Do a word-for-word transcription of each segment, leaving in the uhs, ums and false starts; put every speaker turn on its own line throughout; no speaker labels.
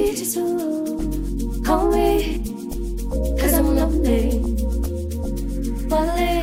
need you to call me, cause I'm lonely, lonely.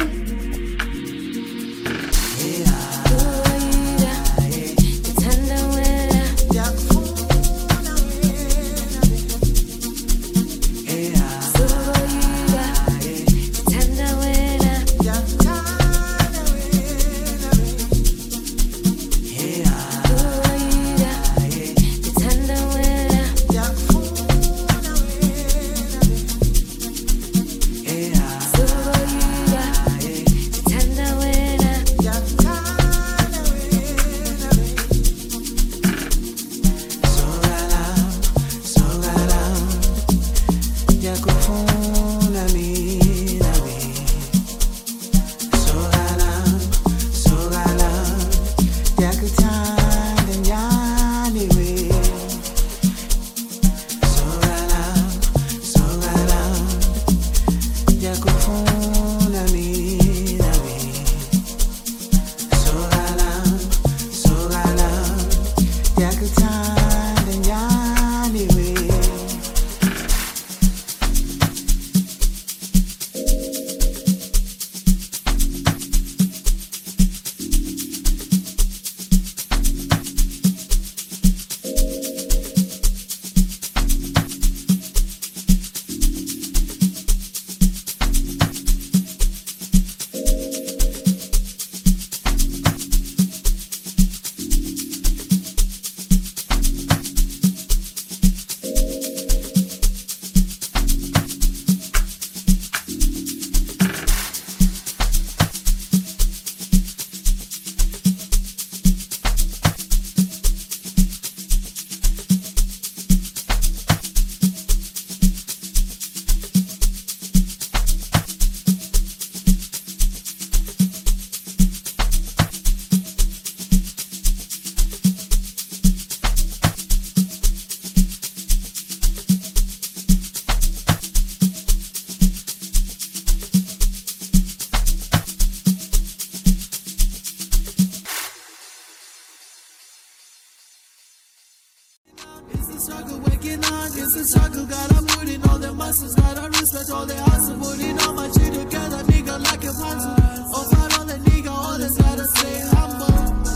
Struggle waking on, it's a struggle. Got I'm rooting all the muscles, got I respect all the hustle. Putting all my shit together, nigga, like a puzzle. Oh, fight on the nigga, all that's gotta stay humble.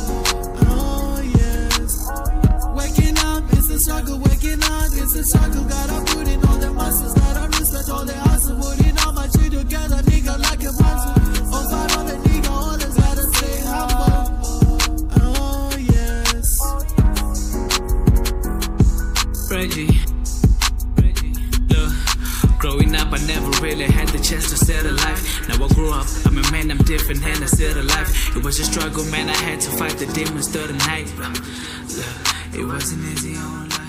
Oh, yes. Waking up, it's a struggle. Waking on, it's a struggle. Got I'm rooting all the muscles, got I respect all the hustle. Putting all my shit together, nigga, like a puzzle. Oh, fight on the nigga, all that's gotta stay humble. Oh, yes.
Reggie, look, growing up I never really had the chance to settle life. Now I grew up, I'm a man, I'm different and I settle life. It was a struggle, man, I had to fight the demons through the night. Look, it wasn't easy on life.